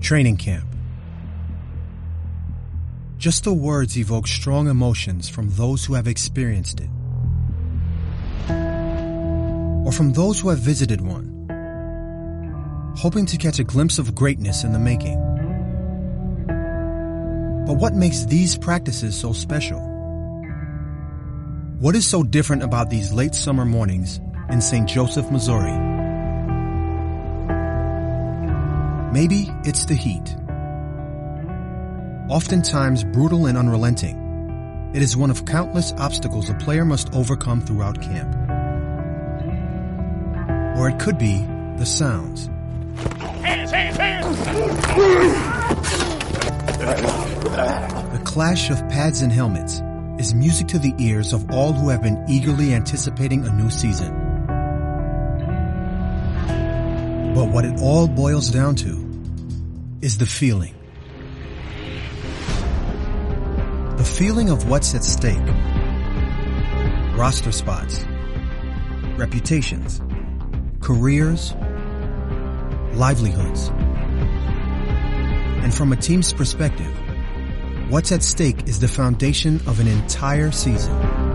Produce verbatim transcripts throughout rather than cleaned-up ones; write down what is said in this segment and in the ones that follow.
Training camp. Just the words evoke strong emotions from those who have experienced it, or from those who have visited one, hoping to catch a glimpse of greatness in the making. But what makes these practices so special? What is so different about these late summer mornings in Saint Joseph, Missouri? Maybe it's the heat. Oftentimes brutal and unrelenting, it is one of countless obstacles a player must overcome throughout camp. Or it could be the sounds. Hands, hands, hands! The clash of pads and helmets is music to the ears of all who have been eagerly anticipating a new season. But what it all boils down to is the feeling. The feeling of what's at stake. Roster spots, reputations, careers, livelihoods. And from a team's perspective, what's at stake is the foundation of an entire season.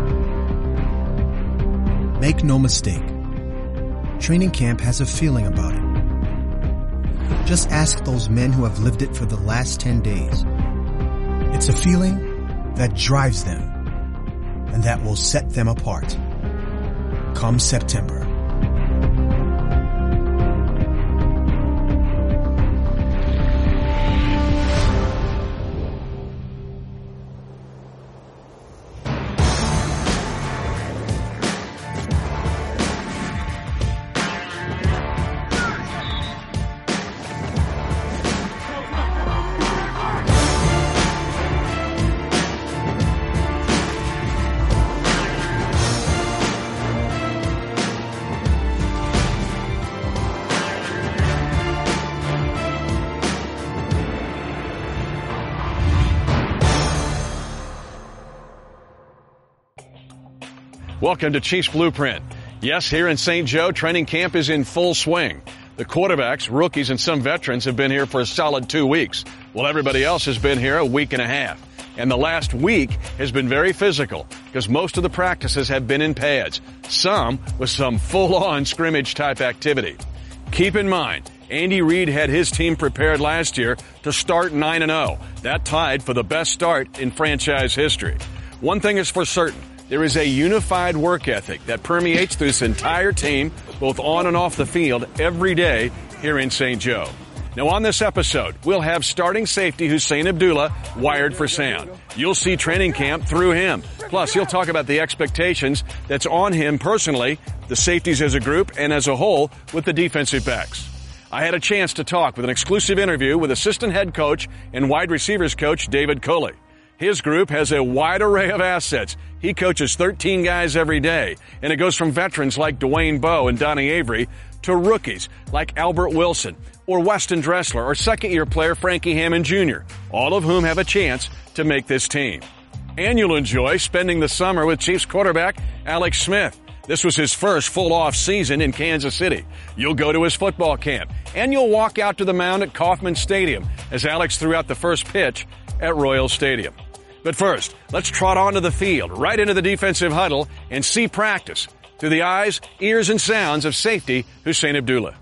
Make no mistake, training camp has a feeling about it. Just ask those men who have lived it for the last ten days. It's a feeling that drives them and that will set them apart come September. Welcome to Chiefs Blueprint. Yes, here in Saint Joe, training camp is in full swing. The quarterbacks, rookies, and some veterans have been here for a solid two weeks, while everybody else has been here a week and a half. And the last week has been very physical because most of the practices have been in pads, some with some full-on scrimmage-type activity. Keep in mind, Andy Reid had his team prepared last year to start nine and oh. That tied for the best start in franchise history. One thing is for certain. There is a unified work ethic that permeates through this entire team, both on and off the field, every day here in Saint Joe. Now on this episode, we'll have starting safety Hussein Abdullah wired for sound. You'll see training camp through him. Plus, he'll talk about the expectations that's on him personally, the safeties as a group, and as a whole with the defensive backs. I had a chance to talk with an exclusive interview with assistant head coach and wide receivers coach David Culley. His group has a wide array of assets. He coaches thirteen guys every day, and it goes from veterans like Dwayne Bowe and Donnie Avery to rookies like Albert Wilson or Weston Dressler or second-year player Frankie Hammond Junior, all of whom have a chance to make this team. And you'll enjoy spending the summer with Chiefs quarterback Alex Smith. This was his first full off season in Kansas City. You'll go to his football camp, and you'll walk out to the mound at Kauffman Stadium as Alex threw out the first pitch at Royal Stadium. But first, let's trot onto the field, right into the defensive huddle, and see practice through the eyes, ears, and sounds of safety Hussein Abdullah.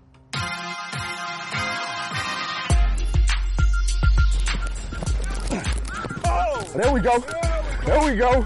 There we go. There we go.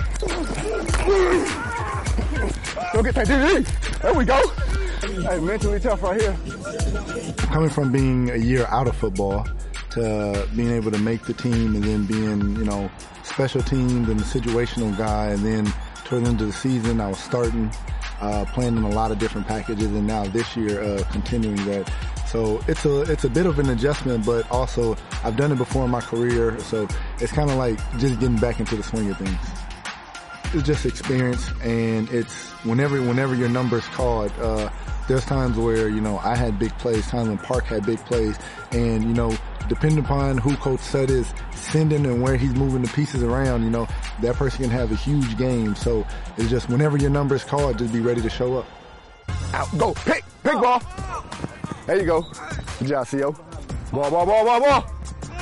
Don't get that D D. There we go. Hey, mentally tough right here. Coming from being a year out of football to being able to make the team and then being, you know, special teams and the situational guy, and then toward the end of the season I was starting, uh, playing in a lot of different packages, and now this year, uh, continuing that. So it's a, it's a bit of an adjustment, but also I've done it before in my career, so it's kind of like just getting back into the swing of things. It's just experience, and it's whenever, whenever your number's called, uh, there's times where, you know, I had big plays, times when Park had big plays, and, you know, depending upon who Coach Sut is sending and where he's moving the pieces around, you know, that person can have a huge game. So it's just whenever your number is called, just be ready to show up. Out, go, pick, pick ball. There you go. Good job, C O. Ball, ball, ball, ball, ball.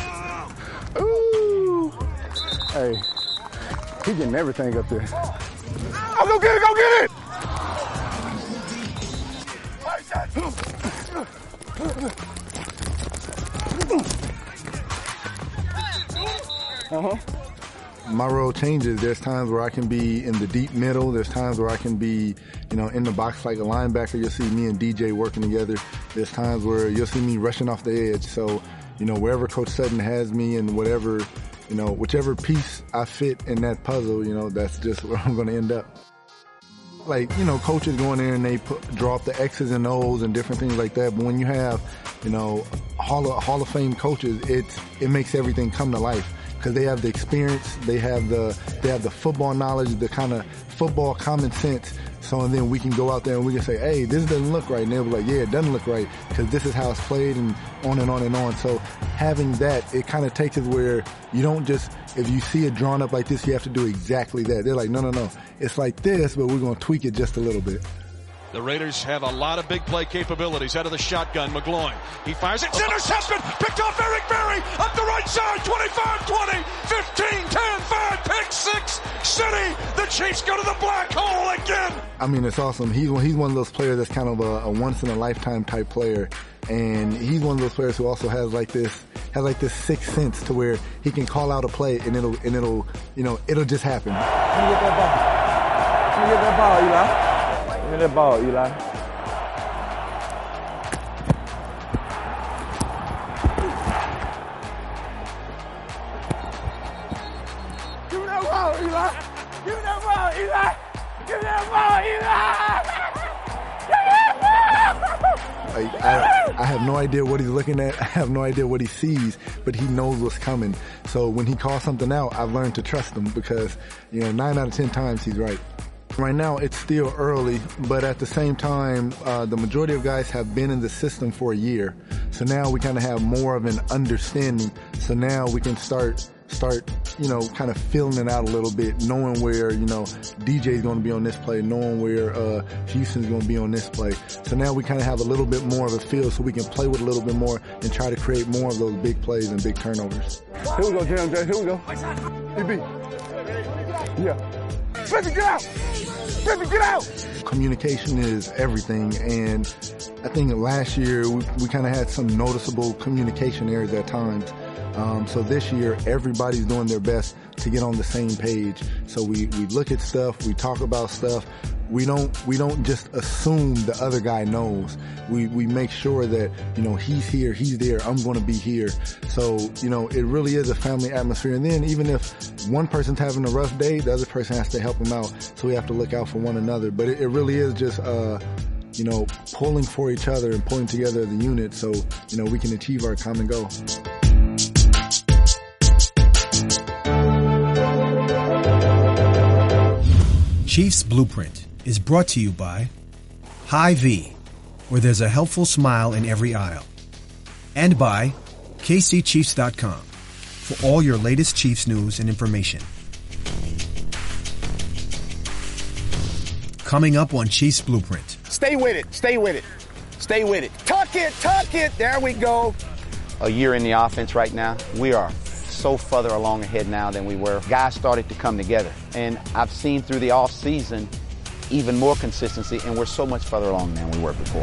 Ooh. Hey, he getting everything up there. Oh, go get it, go get it. Uh-huh. My role changes. There's times where I can be in the deep middle. There's times where I can be, you know, in the box like a linebacker. You'll see me and D J working together. There's times where you'll see me rushing off the edge. So, you know, wherever Coach Sutton has me and whatever, you know, whichever piece I fit in that puzzle, you know, that's just where I'm going to end up. Like, you know, coaches go in there and they put, draw up the X's and O's and different things like that. But when you have, you know, Hall of, Hall of Fame coaches, it's, it makes everything come to life. Because they have the experience, they have the they have the football knowledge, the kind of football common sense. So and then we can go out there and we can say, hey, this doesn't look right. And they'll be like, yeah, it doesn't look right because this is how it's played, and on and on and on. So having that, it kind of takes it where you don't just, if you see it drawn up like this, you have to do exactly that. They're like, no, no, no. It's like this, but we're going to tweak it just a little bit. The Raiders have a lot of big play capabilities out of the shotgun. McGloin, he fires, it's intercepted, picked off Eric Berry, up the right side, twenty-five twenty, fifteen ten, five, pick six, City, the Chiefs go to the black hole again. I mean, it's awesome. He's, he's one of those players that's kind of a, a once-in-a-lifetime type player, and he's one of those players who also has like this, has like this sixth sense to where he can call out a play and it'll, and it'll, you know, it'll just happen. Let me get that ball. Let me get that ball, Eli. Give me that ball, Eli. Give me that ball, Eli. Give me that ball, Eli. Give me that ball, Eli. Give me that ball. Like, I, I have no idea what he's looking at. I have no idea what he sees, but he knows what's coming. So when he calls something out, I've learned to trust him because, you know, nine out of ten times he's right. Right now, it's still early, but at the same time, uh, the majority of guys have been in the system for a year. So now we kind of have more of an understanding. So now we can start, start, you know, kind of filling it out a little bit, knowing where, you know, D J's going to be on this play, knowing where, uh, Houston's going to be on this play. So now we kind of have a little bit more of a feel so we can play with a little bit more and try to create more of those big plays and big turnovers. Here we go, J M J. Here we go. E B. Yeah. Flippy, get out! Flippy, get out! Communication is everything, and I think last year we, we kind of had some noticeable communication errors at times. Um, so this year, everybody's doing their best to get on the same page. So we, we look at stuff, we talk about stuff. We don't, we don't just assume the other guy knows. We, we make sure that, you know, he's here, he's there, I'm going to be here. So, you know, it really is a family atmosphere. And then even if one person's having a rough day, the other person has to help them out. So we have to look out for one another. But it, it really is just, uh, you know, pulling for each other and pulling together as a unit so, you know, we can achieve our common goal. Chiefs Blueprint is brought to you by Hy-Vee, where there's a helpful smile in every aisle, and by K C Chiefs dot com for all your latest Chiefs news and information. Coming up on Chiefs Blueprint. Stay with it. Stay with it. Stay with it. Tuck it. Tuck it. There we go. A year in the offense right now, we are so further along ahead now than we were. Guys started to come together, and I've seen through the off season even more consistency, and we're so much further along than we were before.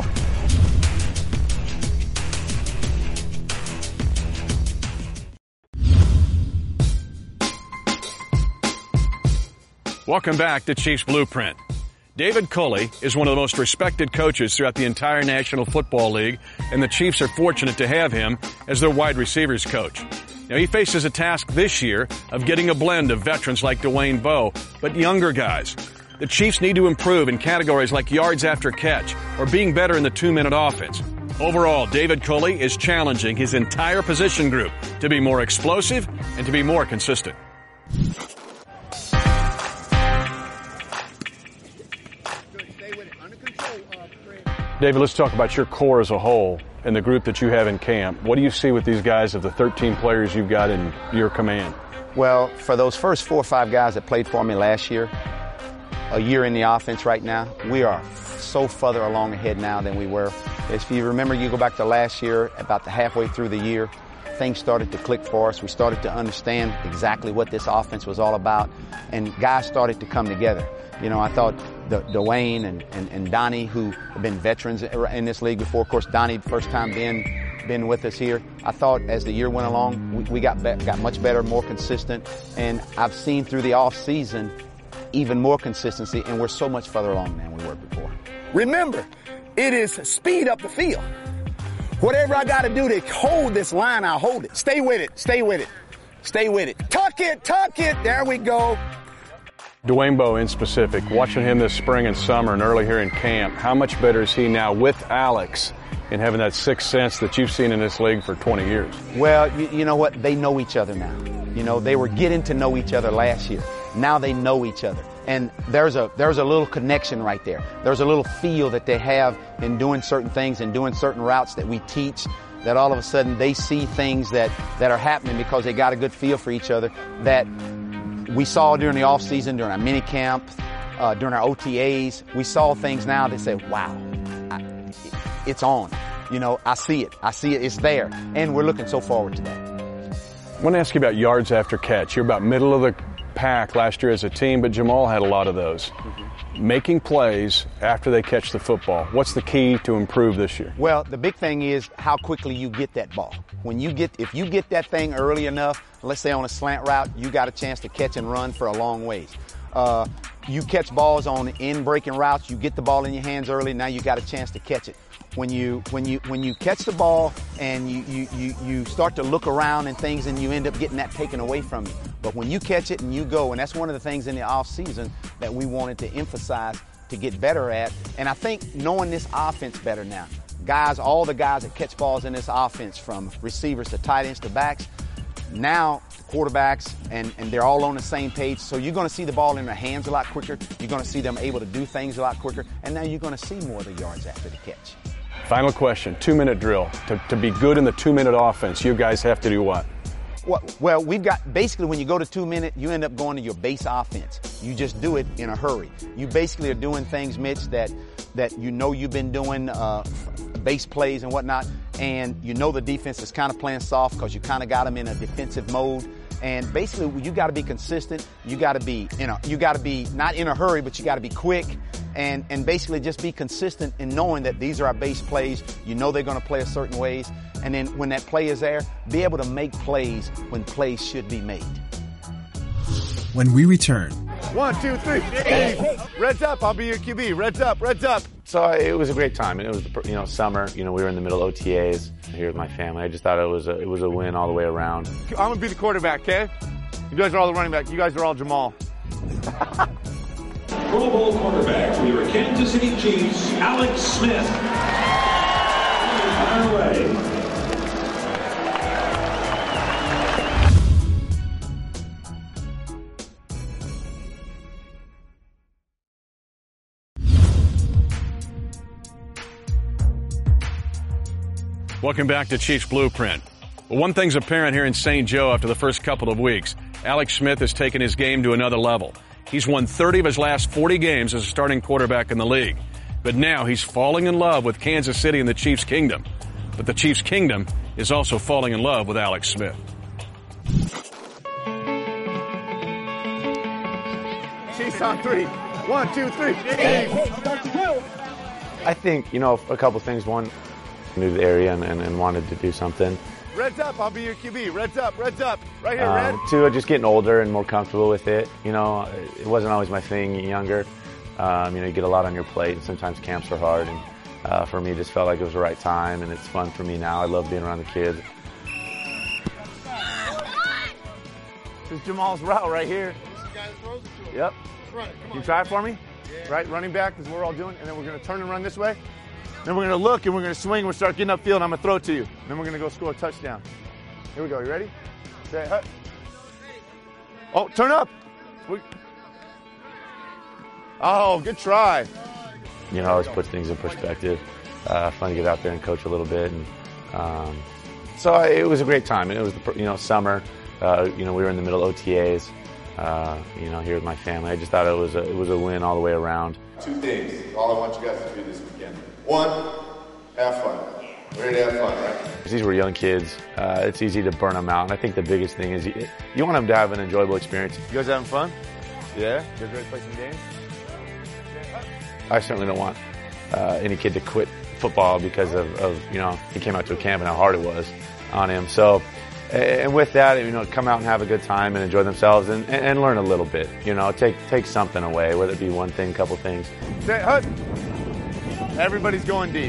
Welcome back to Chiefs Blueprint. David Culley is one of the most respected coaches throughout the entire National Football League, and the Chiefs are fortunate to have him as their wide receivers coach. Now, he faces a task this year of getting a blend of veterans like Dwayne Bowe, but younger guys. The Chiefs need to improve in categories like yards after catch or being better in the two-minute offense. Overall, David Culley is challenging his entire position group to be more explosive and to be more consistent. David, let's talk about your core as a whole and the group that you have in camp. What do you see with these guys of the thirteen players you've got in your command? Well, for those first four or five guys that played for me last year, a year in the offense right now, we are so further along ahead now than we were. If you remember, you go back to last year, about the halfway through the year, things started to click for us. We started to understand exactly what this offense was all about, and guys started to come together. You know, I thought the, Dwayne and, and, and Donnie, who have been veterans in this league before, of course, Donnie, first time being been with us here. I thought as the year went along, we, we got be- got much better, more consistent, and I've seen through the off season even more consistency, and we're so much further along than we were before. Remember, it is speed up the field. Whatever I got to do to hold this line, I'll hold it. Stay with it. Stay with it. Stay with it. Tuck it. Tuck it. There we go. Dwayne Bowe in specific, watching him this spring and summer and early here in camp, how much better is he now with Alex in having that sixth sense that you've seen in this league for twenty years? Well, you, you know what? They know each other now. You know, they were getting to know each other last year. Now they know each other. And there's a there's a little connection right there. There's a little feel that they have in doing certain things and doing certain routes that we teach, that all of a sudden they see things that, that are happening because they got a good feel for each other that we saw during the off season, during our mini camp, uh, during our O T As. We saw things now that say, wow, I, it's on. You know, I see it. I see it. It's there. And we're looking so forward to that. I want to ask you about yards after catch. You're about middle of the pack last year as a team, but Jamal had a lot of those. Mm-hmm. Making plays after they catch the football. What's the key to improve this year? Well, the big thing is how quickly you get that ball. When you get, if you get that thing early enough, let's say on a slant route, you got a chance to catch and run for a long ways. Uh, you catch balls on in-breaking routes, you get the ball in your hands early, now you got a chance to catch it. When you when you when you catch the ball and you, you, you, you start to look around and things and you end up getting that taken away from you. But when you catch it and you go, and that's one of the things in the off season that we wanted to emphasize to get better at. And I think knowing this offense better now, guys, all the guys that catch balls in this offense, from receivers to tight ends to backs, now quarterbacks, and, and they're all on the same page. So you're going to see the ball in their hands a lot quicker. You're going to see them able to do things a lot quicker. And now you're going to see more of the yards after the catch. Final question, two-minute drill. To, to be good in the two-minute offense, you guys have to do what? Well, well, we've got, basically when you go to two-minute, you end up going to your base offense. You just do it in a hurry. You basically are doing things, Mitch, that, that you know you've been doing, uh, base plays and whatnot, and you know the defense is kind of playing soft because you kind of got them in a defensive mode. And basically, you got to be consistent. You got to be, you know, you got to be not in a hurry, but you got to be quick. And, and basically just be consistent in knowing that these are our base plays. You know they're going to play a certain ways. And then when that play is there, be able to make plays when plays should be made. When we return. One, two, three. Hey, Reds up. I'll be your Q B. Reds up. Reds up. So it was a great time. And it was, you know, summer. You know, we were in the middle of O T As here with my family. I just thought it was a, it was a win all the way around. I'm going to be the quarterback, okay? You guys are all the running back. You guys are all Jamal. Pro Bowl quarterback for your Kansas City Chiefs, Alex Smith. On our way. Welcome back to Chiefs Blueprint. Well, one thing's apparent here in Saint Joe after the first couple of weeks. Alex Smith has taken his game to another level. He's won thirty of his last forty games as a starting quarterback in the league. But now he's falling in love with Kansas City and the Chiefs Kingdom. But the Chiefs Kingdom is also falling in love with Alex Smith. Chiefs on three. One, two, three. Hey. I think, you know, a couple things. One, knew the area and, and, and wanted to do something. Reds up. I'll be your Q B. Reds up. Reds up. Right here, um, Red. Two, just getting older and more comfortable with it. You know, it wasn't always my thing younger. Um, you know, you get a lot on your plate, and sometimes camps are hard. And uh, for me, it just felt like it was the right time, and it's fun for me now. I love being around the kids. This is Jamal's route right here. This is the guy that throws it to him. Yep. Run it. Come on. You try it for me? Yeah. Right, running back is what we're all doing, and then we're going to turn and run this way. Then we're going to look, and we're going to swing, and we'll start getting upfield, and I'm going to throw it to you. Then we're going to go score a touchdown. Here we go. You ready? Say, hut. Oh, turn up. We... Oh, good try. You know, always puts things in perspective. Uh, fun to get out there and coach a little bit. And um, so it was a great time. And it was, the, you know, summer. Uh, you know, we were in the middle of O T As. uh, you know, here with my family. I just thought it was a, it was a win all the way around. Two things, all I want you guys to do this weekend. One, have fun. We're here to have fun, right? These were young kids. Uh, it's easy to burn them out. And I think the biggest thing is you, you want them to have an enjoyable experience. You guys having fun? Yeah? You guys ready to play some games? I certainly don't want uh, any kid to quit football because of, of, you know, he came out to a camp and how hard it was on him. So, and with that, you know, come out and have a good time and enjoy themselves and, and learn a little bit. You know, take take something away, whether it be one thing, couple things. Say, hut. Everybody's going deep.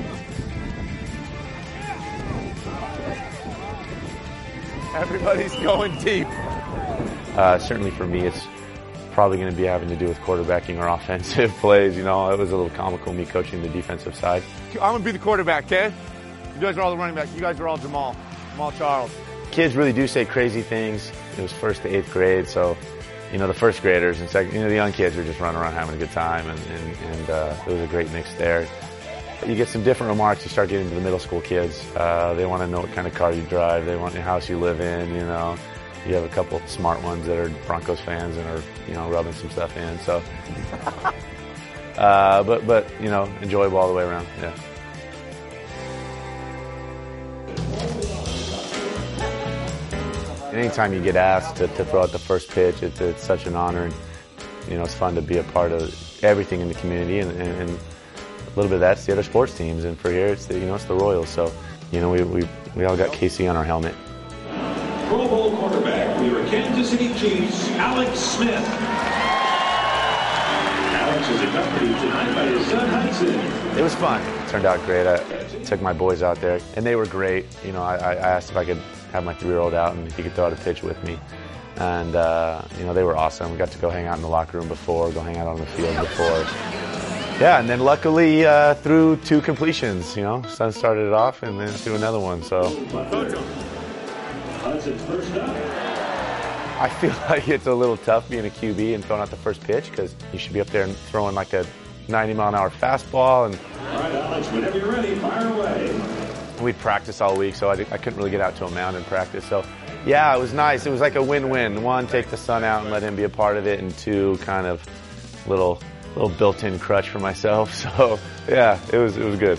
Everybody's going deep. Uh, certainly for me, it's probably going to be having to do with quarterbacking or offensive plays. You know, it was a little comical me coaching the defensive side. I'm going to be the quarterback, okay? You guys are all the running backs. You guys are all Jamal. Jamal Charles. Kids really do say crazy things. It was first to eighth grade, so, you know, the first graders and second, you know, the young kids were just running around having a good time, and, and, and uh, it was a great mix there. You get some different remarks. You start getting to the middle school kids. Uh, they want to know what kind of car you drive. They want the house you live in, you know. You have a couple smart ones that are Broncos fans and are, you know, rubbing some stuff in. So, uh, but but you know, enjoyable all the way around. Yeah. Anytime you get asked to, to throw out the first pitch, it's, it's such an honor. And, you know, it's fun to be a part of everything in the community, and, and, and a little bit of that's the other sports teams. And for here, it's the, you know, it's the Royals. So, you know, we we we all got K C on our helmet. Pro Bowl quarterback for your Kansas City Chiefs, Alex Smith. Alex is accompanied tonight by his son Hudson. It was fun. It turned out great. I took my boys out there, and they were great. You know, I, I asked if I could have my three-year-old out and he could throw out a pitch with me. And, uh, you know, they were awesome. We got to go hang out in the locker room before, go hang out on the field before. Yeah, and then luckily uh, threw two completions, you know. Son started it off and then threw another one, so. I feel like it's a little tough being a Q B and throwing out the first pitch because you should be up there and throwing like a ninety mile an hour fastball. And all right, Alex, whenever you're ready, fire away. We'd practice all week, so I, I couldn't really get out to a mound and practice. So, yeah, it was nice. It was like a win-win. One, take the son out and let him be a part of it, and two, kind of little little built-in crutch for myself. So, yeah, it was it was good.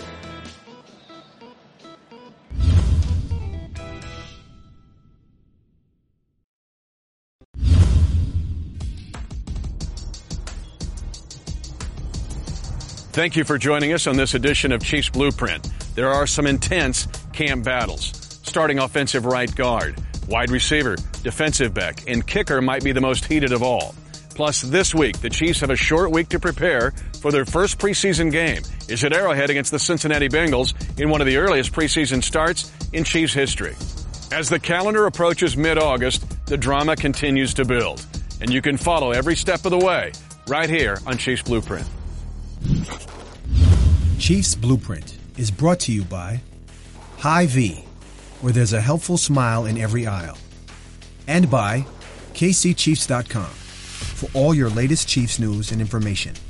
Thank you for joining us on this edition of Chiefs Blueprint. There are some intense camp battles. Starting offensive right guard, wide receiver, defensive back, and kicker might be the most heated of all. Plus, this week, the Chiefs have a short week to prepare for their first preseason game. It's at Arrowhead against the Cincinnati Bengals in one of the earliest preseason starts in Chiefs history. As the calendar approaches mid-August, the drama continues to build. And you can follow every step of the way right here on Chiefs Blueprint. Chiefs Blueprint is brought to you by Hy-Vee, where there's a helpful smile in every aisle, and by K C Chiefs dot com for all your latest Chiefs news and information.